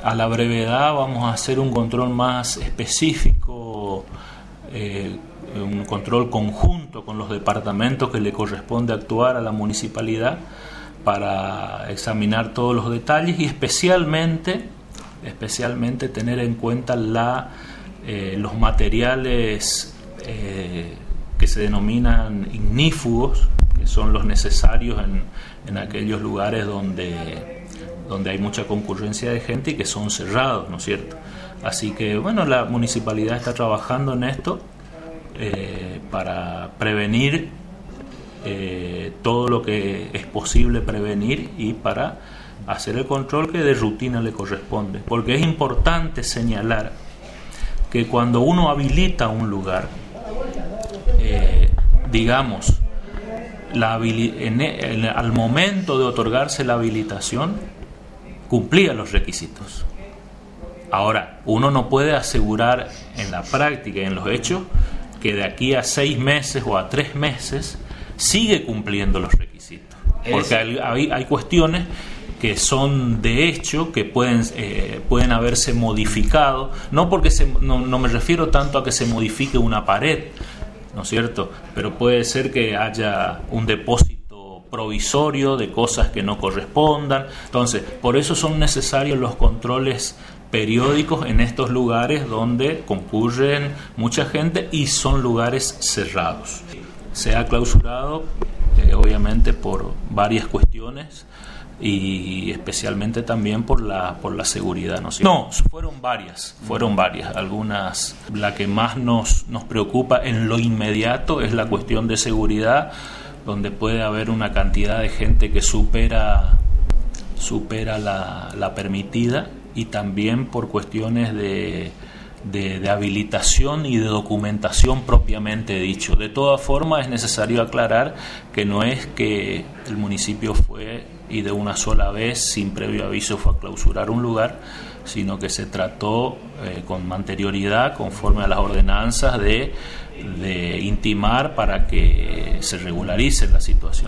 a la brevedad vamos a hacer un control más específico, un control conjunto con los departamentos que le corresponde actuar a la municipalidad para examinar todos los detalles y especialmente tener en cuenta los materiales que se denominan ignífugos, que son los necesarios en aquellos lugares donde hay mucha concurrencia de gente y que son cerrados, ¿no es cierto? Así que bueno, la municipalidad está trabajando en esto para prevenir todo lo que es posible prevenir y para hacer el control que de rutina le corresponde. Porque es importante señalar que cuando uno habilita un lugar, digamos, al momento de otorgarse la habilitación, cumplía los requisitos. Ahora, uno no puede asegurar en la práctica y en los hechos que de aquí a 6 meses o a 3 meses sigue cumpliendo los requisitos. Porque hay cuestiones que son de hecho, que pueden haberse modificado, no porque no me refiero tanto a que se modifique una pared, ¿no es cierto? Pero puede ser que haya un depósito provisorio de cosas que no correspondan. Entonces, por eso son necesarios los controles periódicos en estos lugares donde concurren mucha gente y son lugares cerrados. Se ha clausurado, obviamente, por varias cuestiones y especialmente también por la seguridad, ¿no? No, fueron varias. Algunas, la que más nos preocupa en lo inmediato es la cuestión de seguridad, donde puede haber una cantidad de gente que supera la permitida, y también por cuestiones de habilitación y de documentación propiamente dicho. De todas formas, es necesario aclarar que no es que el municipio fue y de una sola vez, sin previo aviso, fue a clausurar un lugar, sino que se trató con anterioridad, conforme a las ordenanzas, de intimar para que se regularice la situación.